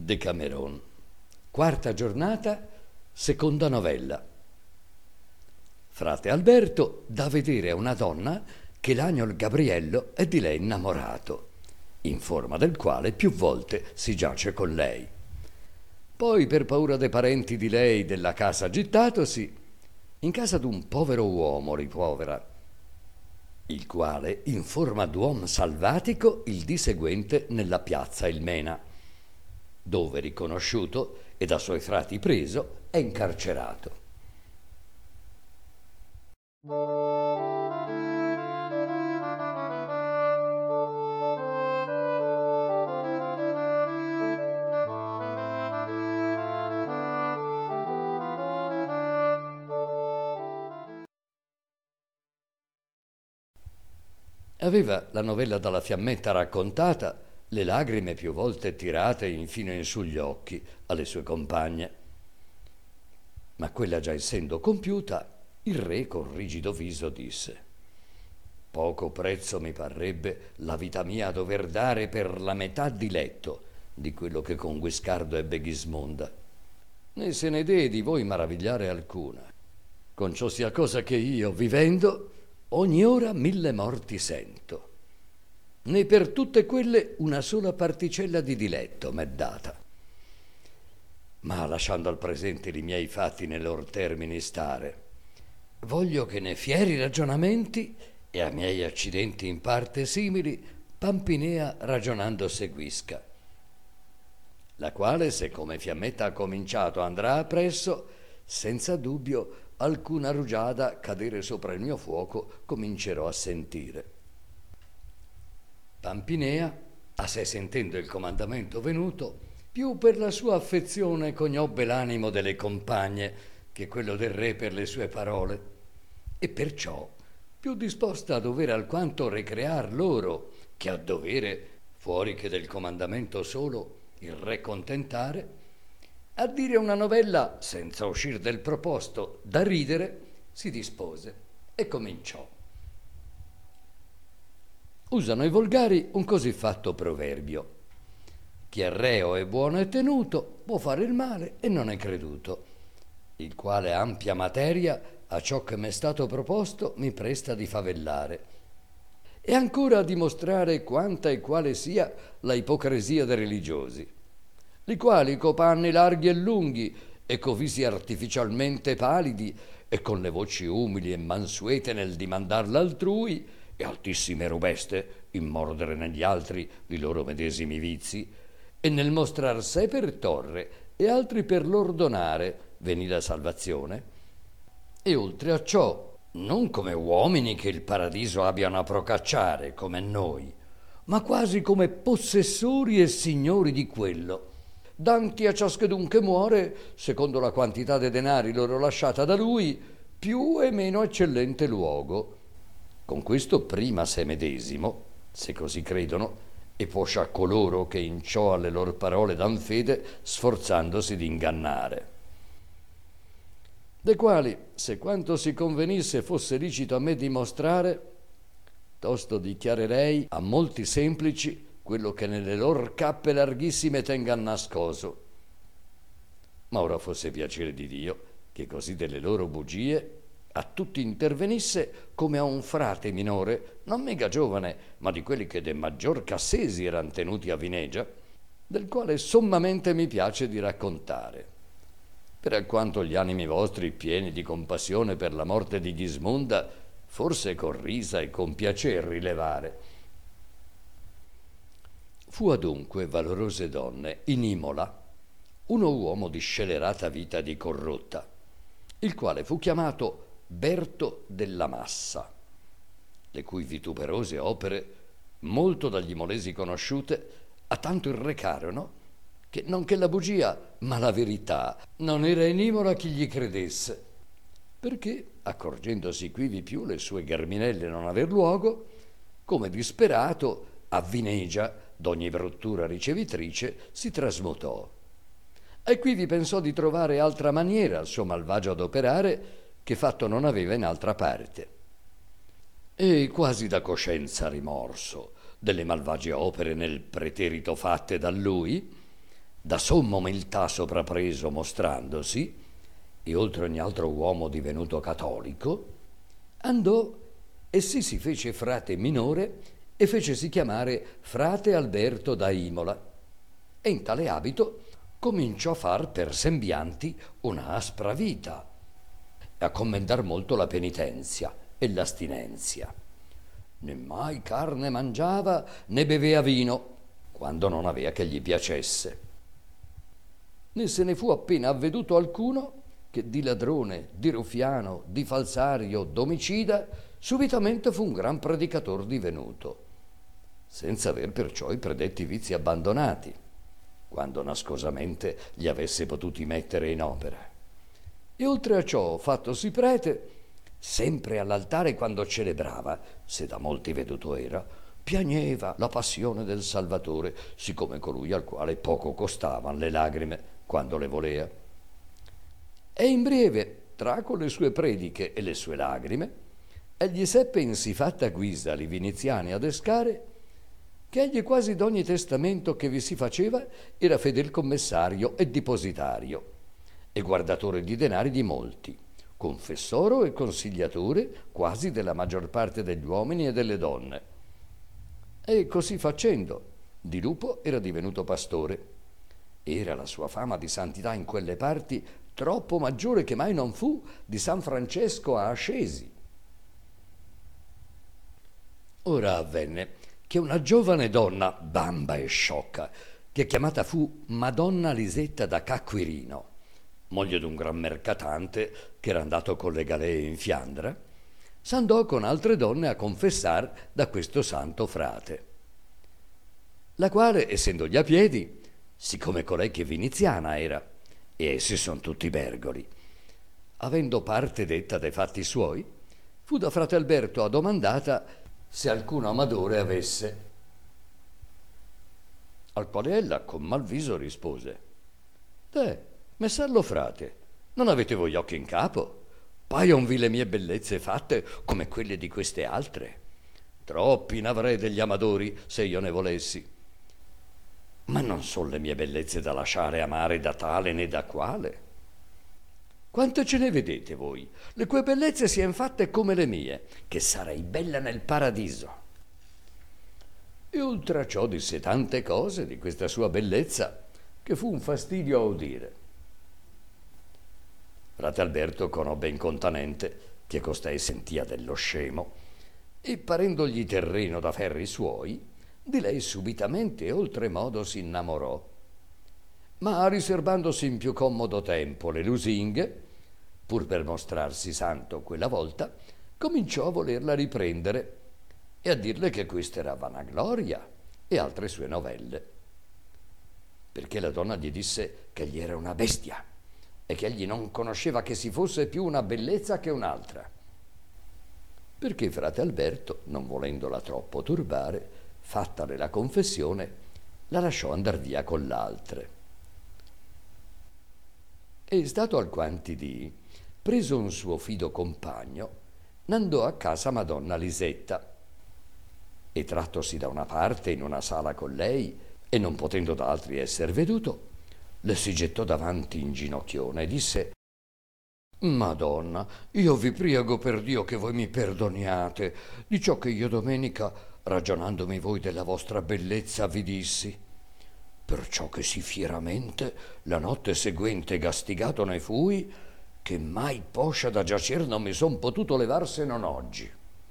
Decameron. Quarta giornata, seconda novella. Frate Alberto dà vedere a una donna che l'agnol Gabriello è di lei innamorato, in forma del quale più volte si giace con lei. Poi, per paura dei parenti di lei della casa gittatosi, in casa d'un povero uomo riprovera, il quale, in forma d'uom salvatico, il dì seguente nella piazza Ilmena, dove riconosciuto e da suoi frati preso è incarcerato. Aveva la novella dalla fiammetta raccontata le lagrime più volte tirate infino in sugli occhi alle sue compagne. Ma quella già essendo compiuta, il re con rigido viso disse: «Poco prezzo mi parrebbe la vita mia a dover dare per la metà di letto di quello che con Guiscardo ebbe Ghismonda. Né se ne dee di voi maravigliare alcuna, con ciò sia cosa che io, vivendo, ogni ora 1000 morti sento, né per tutte quelle una sola particella di diletto m'è data. Ma lasciando al presente i miei fatti nei lor termini stare, voglio che ne fieri ragionamenti e a miei accidenti in parte simili Pampinea ragionando seguisca, la quale, se come fiammetta ha cominciato andrà appresso, senza dubbio alcuna rugiada cadere sopra il mio fuoco comincerò a sentire». Pampinea, a sé sentendo il comandamento venuto, più per la sua affezione conobbe l'animo delle compagne che quello del re per le sue parole, e perciò più disposta a dovere alquanto recrear loro che a dovere, fuori che del comandamento solo, il re contentare, a dire una novella senza uscir del proposto da ridere, si dispose e cominciò. Usano i volgari un così fatto proverbio: chi è reo e buono e tenuto può fare il male e non è creduto, il quale ampia materia a ciò che m'è stato proposto mi presta di favellare, e ancora a dimostrare quanta e quale sia la ipocresia dei religiosi, li quali co panni larghi e lunghi e co visi artificialmente palidi e con le voci umili e mansuete nel dimandar l'altrui e altissime robeste in mordere negli altri i loro medesimi vizi e nel mostrar sé per torre e altri per l'ordonare veni la salvazione, e oltre a ciò non come uomini che il paradiso abbiano a procacciare come noi, ma quasi come possessori e signori di quello, danti a ciaschedun che muore secondo la quantità dei denari loro lasciata da lui, più e meno eccellente luogo. Con questo prima se medesimo, se così credono, e poscia coloro che in ciò alle loro parole dan fede, sforzandosi di ingannare. De quali, se quanto si convenisse fosse licito a me dimostrare, tosto dichiarerei a molti semplici quello che nelle lor cappe larghissime tengan nascoso. Ma ora fosse piacere di Dio che così delle loro bugie a tutti intervenisse come a un frate minore, non mega giovane, ma di quelli che de maggior cassesi eran tenuti a Vinegia, del quale sommamente mi piace di raccontare, per alquanto gli animi vostri, pieni di compassione per la morte di Ghismonda, forse con risa e con piacer rilevare. Fu adunque, valorose donne, in Imola uno uomo di scelerata vita di corrotta, il quale fu chiamato Berto della Massa, le cui vituperose opere, molto dagli imolesi conosciute, a tanto irrecarono che non che la bugia, ma la verità, non era in Imola chi gli credesse, perché, accorgendosi quivi più le sue germinelle non aver luogo, come disperato a Vinegia, d'ogni bruttura ricevitrice, si trasmutò. E quivi pensò di trovare altra maniera al suo malvagio adoperare, che fatto non aveva in altra parte. E quasi da coscienza rimorso delle malvagie opere nel preterito fatte da lui, da somma umiltà soprapreso mostrandosi, e oltre ogni altro uomo divenuto cattolico, andò e si fece frate minore e fecesi chiamare frate Alberto da Imola, e in tale abito cominciò a far per sembianti una aspra vita e a commendar molto la penitenzia e l'astinenzia. Né mai carne mangiava né bevea vino, quando non avea che gli piacesse. Né se ne fu appena avveduto alcuno che di ladrone, di ruffiano, di falsario, d'omicida, subitamente fu un gran predicator divenuto, senza aver perciò i predetti vizi abbandonati, quando nascosamente li avesse potuti mettere in opera. E oltre a ciò, fattosi prete, sempre all'altare quando celebrava, se da molti veduto era, piagneva la passione del Salvatore, siccome colui al quale poco costavan le lagrime quando le volea. E in breve, tra con le sue prediche e le sue lagrime, egli seppe in sì fatta guisa li viniziani adescare, che egli quasi d'ogni testamento che vi si faceva era fedel commessario e depositario, e guardatore di denari di molti, confessoro e consigliatore quasi della maggior parte degli uomini e delle donne. E così facendo, di lupo era divenuto pastore. Era la sua fama di santità in quelle parti troppo maggiore che mai non fu di San Francesco a Ascesi. Ora avvenne che una giovane donna, bamba e sciocca, che chiamata fu Madonna Lisetta da Cacquirino, moglie d'un gran mercatante che era andato con le galee in Fiandra, s'andò con altre donne a confessar da questo santo frate, la quale, essendogli a piedi, siccome colei che viniziana era, e essi son tutti bergoli, avendo parte detta dai fatti suoi, fu da frate Alberto addomandata se alcun amadore avesse, al quale ella con mal viso rispose: messallo frate, non avete voi occhi in capo? Paionvi le mie bellezze fatte come quelle di queste altre? Troppi n'avrei degli amadori se io ne volessi. Ma non son le mie bellezze da lasciare amare da tale né da quale. Quante ce ne vedete voi, le cui bellezze sien fatte come le mie, che sarei bella nel paradiso? E oltre a ciò disse tante cose di questa sua bellezza che fu un fastidio a udire. Frate Alberto conobbe incontanente che costei sentia dello scemo, e parendogli terreno da ferri suoi, di lei subitamente e oltremodo si innamorò, ma riservandosi in più commodo tempo le lusinghe, pur per mostrarsi santo quella volta, cominciò a volerla riprendere e a dirle che questa era vanagloria e altre sue novelle, perché la donna gli disse che egli era una bestia e che egli non conosceva che si fosse più una bellezza che un'altra, perché frate Alberto, non volendola troppo turbare, fattale la confessione, la lasciò andar via con l'altre. E stato alquanti dì, preso un suo fido compagno, n'andò a casa Madonna Lisetta, e trattosi da una parte in una sala con lei, e non potendo da altri esser veduto, le si gettò davanti in ginocchione e disse: Madonna, io vi prego per Dio che voi mi perdoniate di ciò che io domenica, ragionandomi voi della vostra bellezza, vi dissi, perciò che sì fieramente la notte seguente gastigato ne fui, che mai poscia da giacer non mi son potuto levar se non oggi.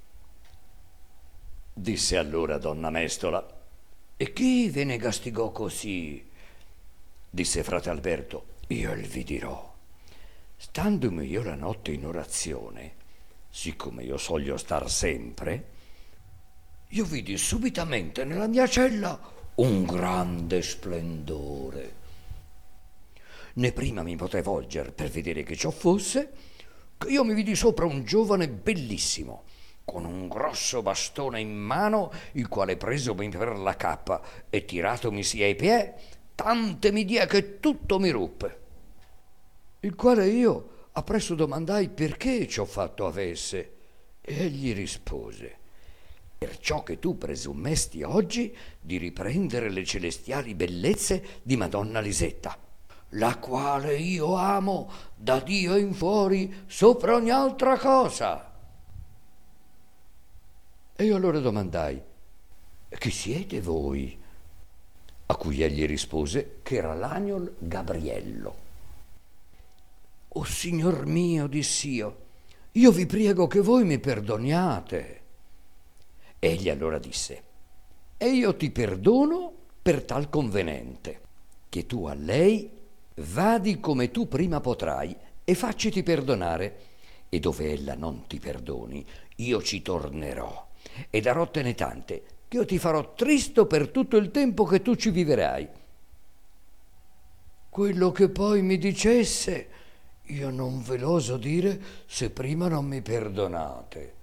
Disse allora donna Mestola: e chi ve ne gastigò così? Disse frate Alberto: io il vi dirò. Standomi io la notte in orazione, siccome io soglio star sempre, io vidi subitamente nella mia cella un grande splendore. Né prima mi poté volger per vedere che ciò fosse, che io mi vidi sopra un giovane bellissimo, con un grosso bastone in mano, il quale presomi per la cappa e tiratomisi ai piedi, tante mi die che tutto mi ruppe. Il quale io appresso domandai perché ciò fatto avesse, e egli rispose: perciò che tu presumesti oggi di riprendere le celestiali bellezze di Madonna Lisetta, la quale io amo da Dio in fuori sopra ogni altra cosa. E io allora domandai: chi siete voi? A cui egli rispose che era l'agnol Gabriello. O Signor mio, dissi io vi prego che voi mi perdoniate. Egli allora disse: e io ti perdono per tal convenente, che tu a lei vadi come tu prima potrai e facciti perdonare, e dove ella non ti perdoni, io ci tornerò e darottene tante, che io ti farò tristo per tutto il tempo che tu ci viverai. Quello che poi mi dicesse, io non ve l'oso dire se prima non mi perdonate.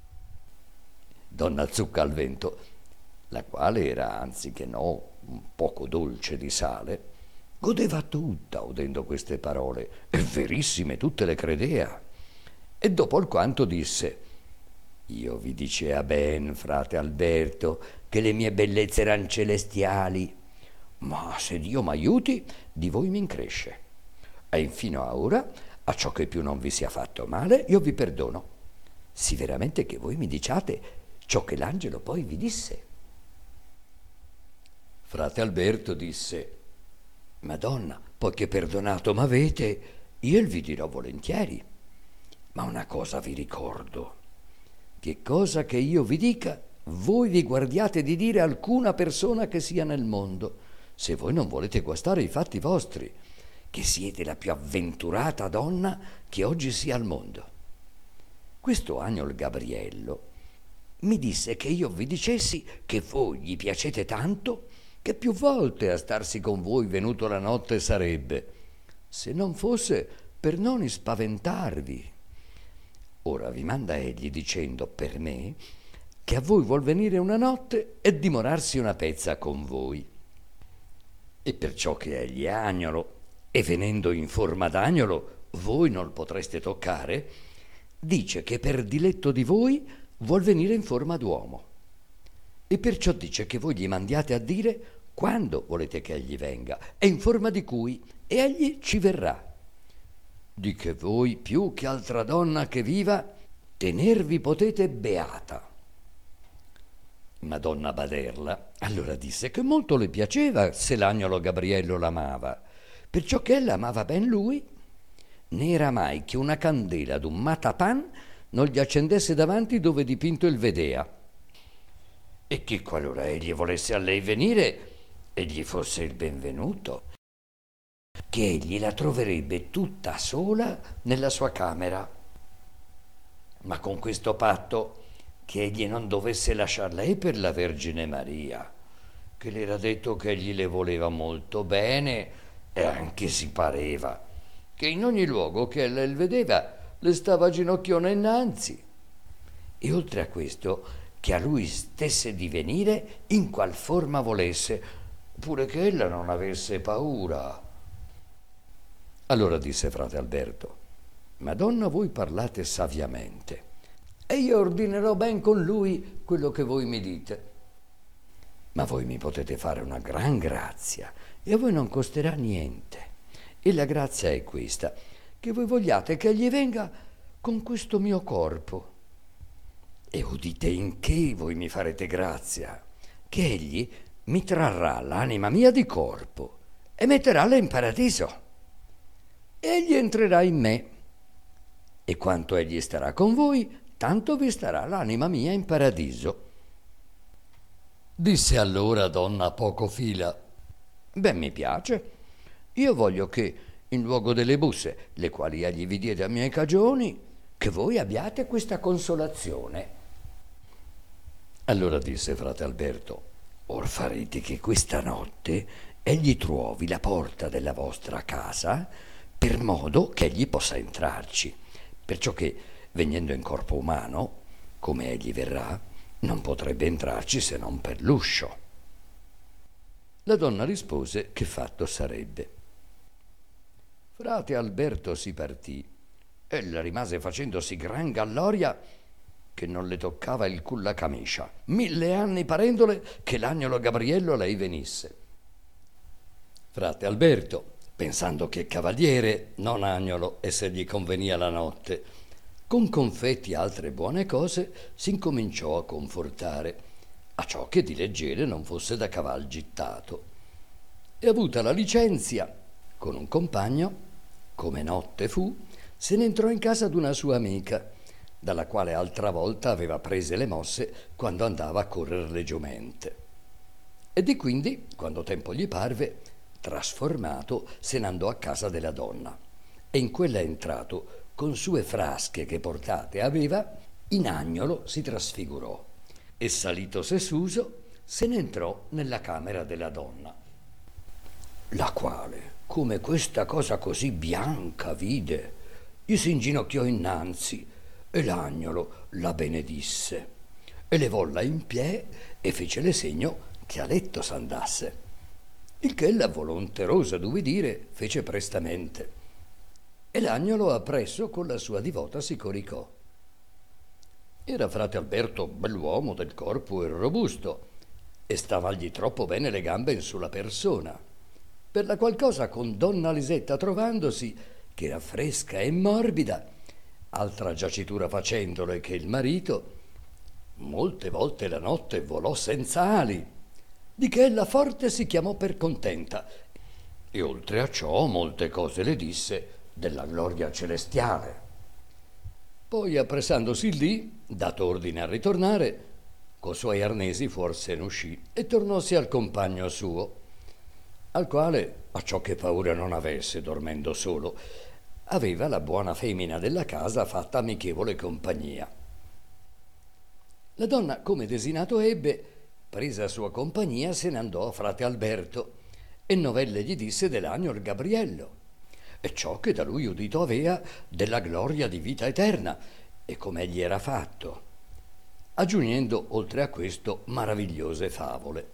Donna Zucca al Vento, la quale era anziché no un poco dolce di sale, godeva tutta udendo queste parole, e verissime tutte le credea. E dopo alquanto disse: io vi dicea ben, frate Alberto, che le mie bellezze eran celestiali, ma se Dio m'aiuti, di voi mi incresce. E infino a ora, a ciò che più non vi sia fatto male, io vi perdono, sì veramente che voi mi diciate ciò che l'angelo poi vi disse. Frate Alberto disse: Madonna, poiché perdonato m'avete, io vi dirò volentieri, ma una cosa vi ricordo, che cosa che io vi dica, voi vi guardiate di dire a alcuna persona che sia nel mondo, se voi non volete guastare i fatti vostri, che siete la più avventurata donna che oggi sia al mondo. Questo agnol Gabriello mi disse che io vi dicessi che voi gli piacete tanto che più volte a starsi con voi venuto la notte sarebbe, se non fosse per non ispaventarvi. Ora vi manda egli dicendo per me che a voi vuol venire una notte e dimorarsi una pezza con voi. E perciò che egli è agnolo, e venendo in forma d'agnolo voi non potreste toccare, dice che per diletto di voi vuol venire in forma d'uomo. E perciò dice che voi gli mandiate a dire quando volete che egli venga e in forma di cui, e egli ci verrà. Di che voi, più che altra donna che viva, tenervi potete beata. Madonna Baderla allora disse che molto le piaceva se l'agnolo Gabriello l'amava, perciò che ella amava ben lui, né era mai che una candela d'un matapan non gli accendesse davanti dove dipinto il vedea, e che qualora egli volesse a lei venire, egli fosse il benvenuto, che egli la troverebbe tutta sola nella sua camera, ma con questo patto che egli non dovesse lasciar lei per la Vergine Maria, che le era detto che egli le voleva molto bene e anche si pareva che in ogni luogo che ella il vedeva le stava ginocchiona innanzi, e oltre a questo che a lui stesse di venire in qual forma volesse, pure che ella non avesse paura. Allora disse frate Alberto: Madonna, voi parlate saviamente, e io ordinerò ben con lui quello che voi mi dite. Ma voi mi potete fare una gran grazia, e a voi non costerà niente. E la grazia è questa, che voi vogliate che egli venga con questo mio corpo. E udite in che voi mi farete grazia, che egli mi trarrà l'anima mia di corpo e metteràla in paradiso. Egli entrerà in me, e quanto egli starà con voi, tanto vi starà l'anima mia in paradiso. Disse allora donna Pocofila: ben mi piace, io voglio che in luogo delle busse, le quali egli vi diede a miei cagioni, che voi abbiate questa consolazione. Allora disse frate Alberto: or farete che questa notte egli trovi la porta della vostra casa, per modo che egli possa entrarci, perciò che, venendo in corpo umano, come egli verrà, non potrebbe entrarci se non per l'uscio. La donna rispose che fatto sarebbe. Frate Alberto si partì. Ella rimase facendosi gran galloria, che non le toccava il culla camicia, 1000 anni parendole che l'agnolo Gabriello lei venisse. Frate Alberto, pensando che cavaliere, non agnolo, e se gli convenia la notte, con confetti e altre buone cose s'incominciò a confortare, a ciò che di leggere non fosse da caval gittato. E avuta la licenzia, con un compagno, come notte fu, se ne entrò in casa d'una sua amica, dalla quale altra volta aveva prese le mosse quando andava a correre le giomente. E di quindi, quando tempo gli parve, trasformato, se n'andò a casa della donna, e in quella entrato, con sue frasche che portate aveva, in agnolo si trasfigurò, e salito sesuso, se ne entrò nella camera della donna, la quale, come questa cosa così bianca vide, gli si inginocchiò innanzi, e l'agnolo la benedisse, e levolla in piè e fecele segno che a letto s'andasse. Il che ella, volonterosa d'ubbidire, fece prestamente, e l'agnolo appresso con la sua divota si coricò. Era frate Alberto bell'uomo del corpo e robusto, e stavagli troppo bene le gambe in sulla persona, per la qual cosa con donna Lisetta trovandosi, che era fresca e morbida, altra giacitura facendole che il marito, molte volte la notte volò senza ali, di che ella forte si chiamò per contenta, e oltre a ciò molte cose le disse della gloria celestiale. Poi, appressandosi lì, dato ordine a ritornare, co suoi arnesi fuor se ne uscì e tornossi al compagno suo, al quale, a ciò che paura non avesse dormendo solo, aveva la buona femmina della casa fatta amichevole compagnia. La donna, come desinato ebbe, presa sua compagnia, se ne andò a frate Alberto, e novelle gli disse dell'agnol Gabriello, e ciò che da lui udito avea della gloria di vita eterna, e come egli era fatto, aggiungendo oltre a questo maravigliose favole.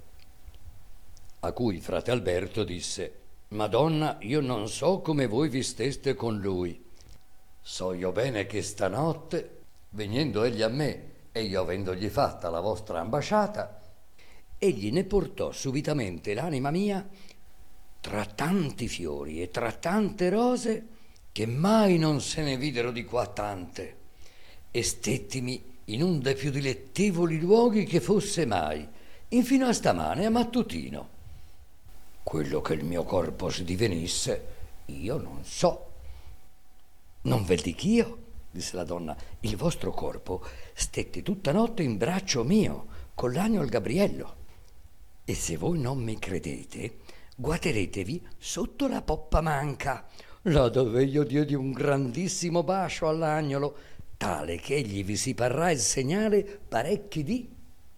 A cui frate Alberto disse: Madonna, io non so come voi vi steste con lui. So io bene che stanotte, venendo egli a me, e io avendogli fatta la vostra ambasciata, egli ne portò subitamente l'anima mia tra tanti fiori e tra tante rose, che mai non se ne videro di qua tante, e stettimi in un dei più dilettevoli luoghi che fosse mai, infino a stamane a mattutino. Quello che il mio corpo si divenisse, io non so. Non vel dich'io, disse la donna, il vostro corpo stette tutta notte in braccio mio, con l'agnol Gabriello. E se voi non mi credete, guateretevi sotto la poppa manca, là dove io diedi un grandissimo bacio all'agnolo, tale che egli vi si parrà il segnale parecchi dì.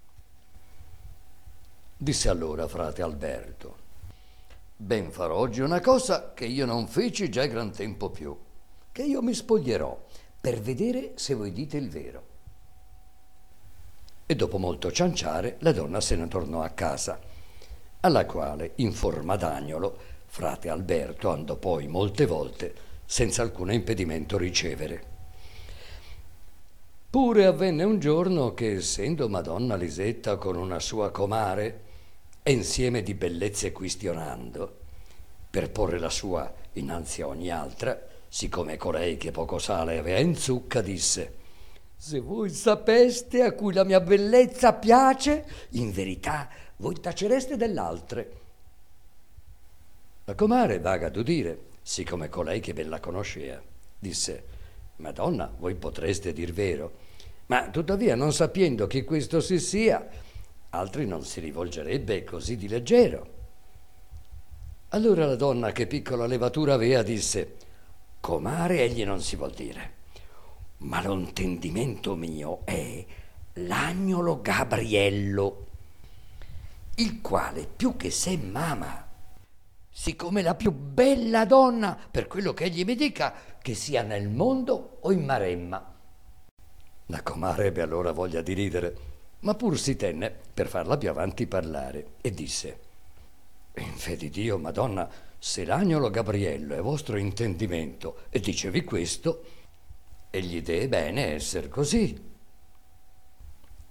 Disse allora frate Alberto: ben farò oggi una cosa che io non feci già gran tempo più, che io mi spoglierò per vedere se voi dite il vero. E dopo molto cianciare la donna se ne tornò a casa, alla quale, in forma d'agnolo, frate Alberto andò poi molte volte senza alcun impedimento ricevere. Pure avvenne un giorno che, essendo Madonna Lisetta con una sua comare, e insieme di bellezze quistionando, per porre la sua innanzi a ogni altra, siccome colei che poco sale aveva in zucca, disse: se voi sapeste a cui la mia bellezza piace, in verità voi tacereste dell'altre. La comare, vaga d'udire, siccome colei che ben la conoscea, disse: Madonna, voi potreste dir vero, ma tuttavia non sapiendo che questo si sia, altri non si rivolgerebbe così di leggero. Allora la donna, che piccola levatura avea, disse: comare egli non si vuol dire, ma lo intendimento mio è l'agnolo Gabriello, il quale più che se m'ama, siccome la più bella donna, per quello che egli mi dica, che sia nel mondo o in Maremma. La comare ebbe allora voglia di ridere, ma pur si tenne per farla più avanti parlare, e disse: in fede di Dio, Madonna, se l'agnolo Gabriello è vostro intendimento e dicevi questo, egli dee bene esser così.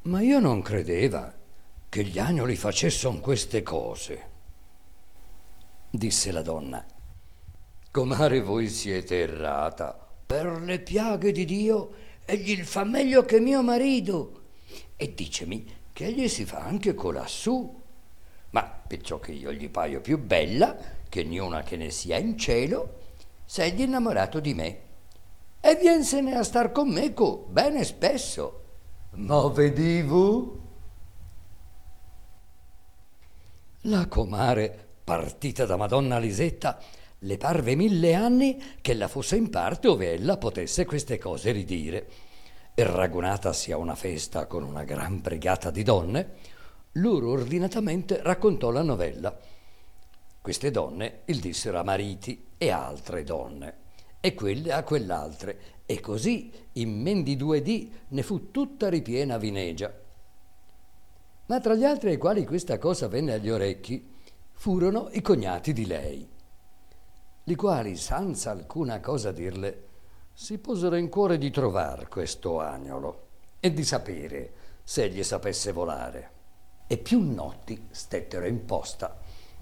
Ma io non credeva che gli agnoli facessero queste cose, disse la donna. Comare, voi siete errata. Per le piaghe di Dio egli fa meglio che mio marito. E dicemi che egli si fa anche colassù. Ma perciò che io gli paio più bella che niuna che ne sia in cielo, s'egli innamorato di me. E viensene a star con me bene spesso. Ma vedivo? La comare, partita da Madonna Lisetta, le parve 1000 anni che la fosse in parte ove ella potesse queste cose ridire. E ragunatasi a una festa con una gran brigata di donne, loro ordinatamente raccontò la novella. Queste donne il dissero a mariti e a altre donne, e quelle a quell'altre, e così in men di 2 dì ne fu tutta ripiena vinegia. Ma tra gli altri ai quali questa cosa venne agli orecchi furono i cognati di lei, li quali, senza alcuna cosa dirle, si posero in cuore di trovar questo agnolo e di sapere se egli sapesse volare. E più notti stettero in posta.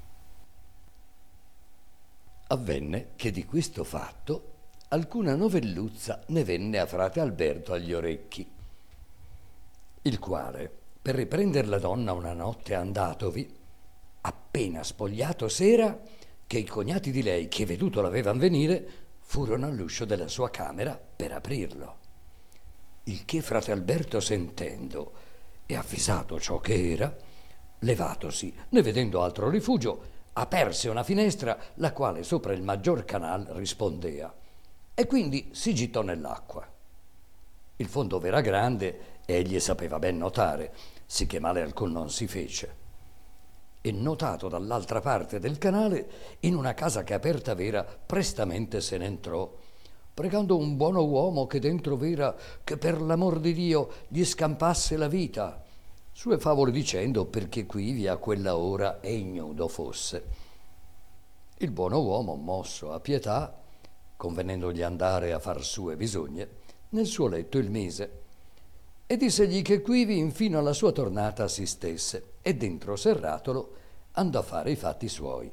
Avvenne che di questo fatto alcuna novelluzza ne venne a frate Alberto agli orecchi, il quale, per riprender la donna una notte andatovi, appena spogliato s'era, che i cognati di lei, che veduto l'avevan venire, furono all'uscio della sua camera per aprirlo. Il che frate Alberto, sentendo e avvisato ciò che era, levatosi, ne vedendo altro rifugio, aperse una finestra, la quale sopra il maggior canal rispondea, e quindi si gittò nell'acqua. Il fondo v'era grande e egli sapeva ben notare, sicché male alcun non si fece. E notato dall'altra parte del canale, in una casa che aperta v'era, prestamente se ne entrò, pregando un buono uomo che dentro v'era, che per l'amor di Dio gli scampasse la vita, sue favole dicendo perché quivi a quella ora e ignudo fosse. Il buono uomo, mosso a pietà, convenendogli andare a far sue bisogne, nel suo letto il mise, e dissegli che quivi infino alla sua tornata si stesse, e dentro serratolo andò a fare i fatti suoi.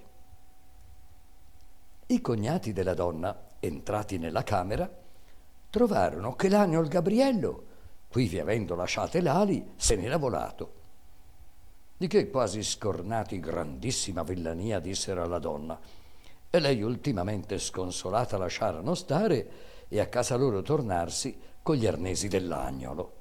I cognati della donna, entrati nella camera, trovarono che l'agnol Gabriello, quivi avendo lasciate l'ali, se n'era volato. Di che quasi scornati grandissima villania dissero alla donna, e lei ultimamente sconsolata lasciarono stare e a casa loro tornarsi con gli arnesi dell'agnolo.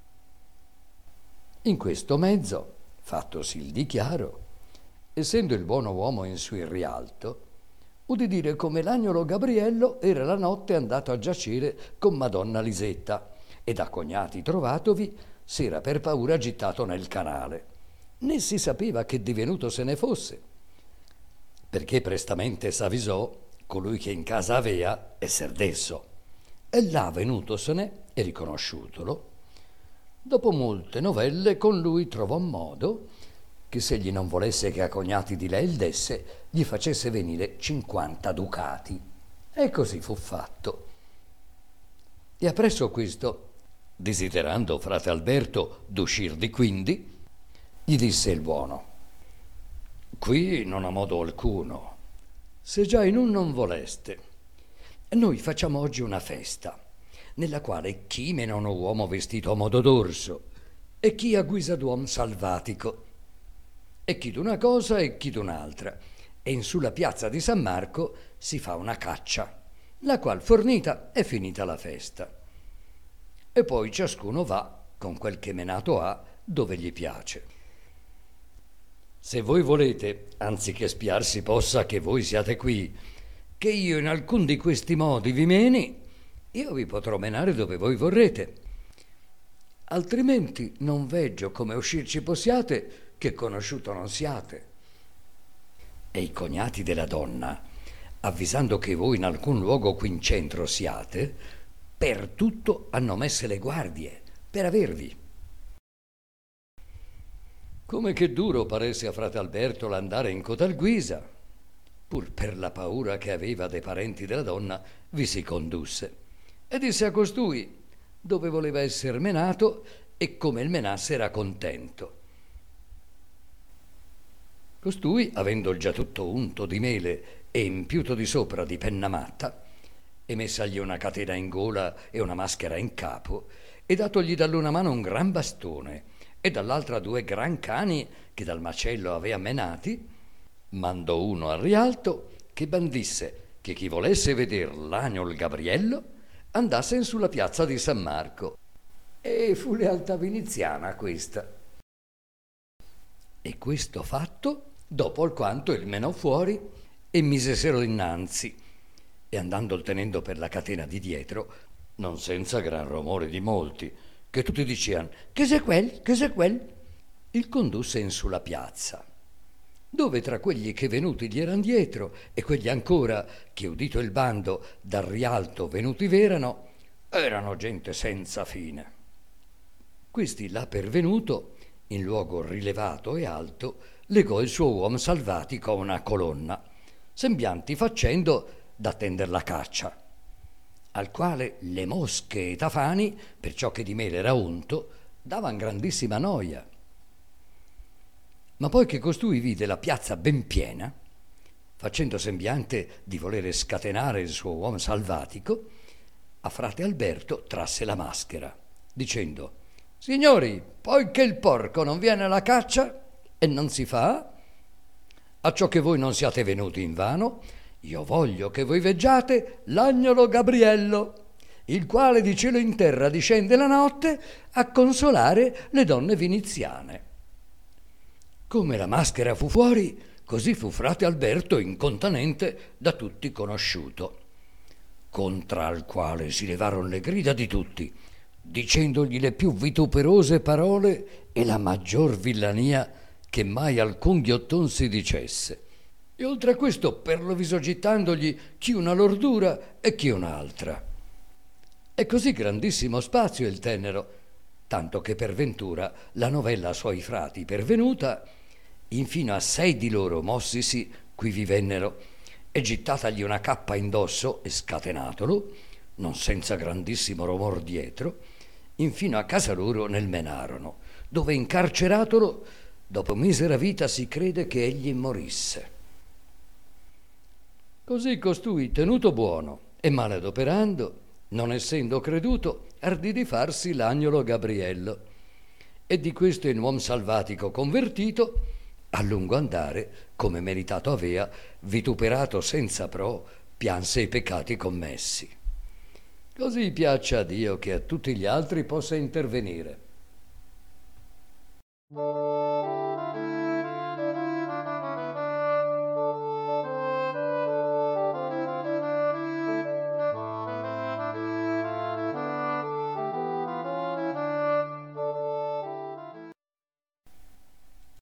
In questo mezzo, fattosi il dichiaro, essendo il buono uomo in su il rialto, udì dire come l'agnolo Gabriello era la notte andato a giacere con Madonna Lisetta, e da cognati trovatovi s'era per paura gittato nel canale, né si sapeva che divenuto se ne fosse, perché prestamente s'avvisò colui che in casa avea esser desso, e là venutosene e riconosciutolo, dopo molte novelle con lui trovò modo che se egli non volesse che a cognati di lei il desse, gli facesse venire 50 ducati. E così fu fatto. E appresso questo, desiderando frate Alberto d'uscir di quindi, gli disse il buono: qui non ha modo alcuno, se già in un non voleste. Noi facciamo oggi una festa, nella quale chi meno uno uomo vestito a modo d'orso, e chi a guisa d'uom salvatico, e chi d'una cosa e chi d'un'altra, e in sulla piazza di San Marco si fa una caccia, la qual fornita è finita la festa. E poi ciascuno va con quel che menato ha dove gli piace. Se voi volete, anziché spiar si possa che voi siate qui, che io in alcun di questi modi vi meni, io vi potrò menare dove voi vorrete. Altrimenti non veggio come uscirci possiate che conosciuto non siate. E i cognati della donna, avvisando che voi in alcun luogo qui in centro siate, per tutto hanno messe le guardie per avervi. Come che duro paresse a frate Alberto l'andare in cotal guisa, pur per la paura che aveva dei parenti della donna, vi si condusse e disse a costui dove voleva esser menato e come il menasse era contento. Costui, avendo già tutto unto di mele e impiuto di sopra di penna matta, e messagli una catena in gola e una maschera in capo, e datogli dall'una mano un gran bastone e dall'altra 2 gran cani che dal macello avea menati, mandò uno al rialto che bandisse che chi volesse veder l'agnol Gabriello andasse in sulla piazza di San Marco. E fu lealtà viniziana questa. E questo fatto, dopo alquanto il menò fuori e misesero innanzi, e andando tenendo per la catena di dietro, non senza gran rumore di molti, che tutti dicevano che se quel, che se quel, il condusse in sulla piazza, dove tra quelli che venuti gli eran dietro e quelli ancora che udito il bando dal rialto venuti erano gente senza fine. Questi là pervenuto, in luogo rilevato e alto, legò il suo uomo salvatico a una colonna, sembianti facendo da tender la caccia, al quale le mosche e i tafani, perciò che di mele era unto, davan grandissima noia. Ma poi che costui vide la piazza ben piena, facendo sembiante di volere scatenare il suo uomo salvatico, a frate Alberto trasse la maschera, dicendo: «Signori, poiché il porco non viene alla caccia e non si fa, acciò che voi non siate venuti invano, io voglio che voi veggiate l'agnolo Gabriello, il quale di cielo in terra discende la notte a consolare le donne viniziane». Come la maschera fu fuori, così fu frate Alberto incontanente da tutti conosciuto, contra al quale si levaron le grida di tutti, dicendogli le più vituperose parole e la maggior villania che mai alcun ghiotton si dicesse. E oltre a questo per lo viso gittandogli chi una lordura e chi un'altra. E così grandissimo spazio il tennero, tanto che per ventura la novella a suoi frati pervenuta, infino a 6 di loro mossisi qui vi vennero, e gittatagli una cappa indosso e scatenatolo, non senza grandissimo rumor dietro, infino a casa loro nel menarono, dove incarceratolo, dopo misera vita si crede che egli morisse. Così costui, tenuto buono e male adoperando, non essendo creduto, ardì di farsi l'agnolo Gabriello, e di questo in uom salvatico convertito, a lungo andare, come meritato avea, vituperato senza pro, pianse i peccati commessi. Così piaccia a Dio che a tutti gli altri possa intervenire.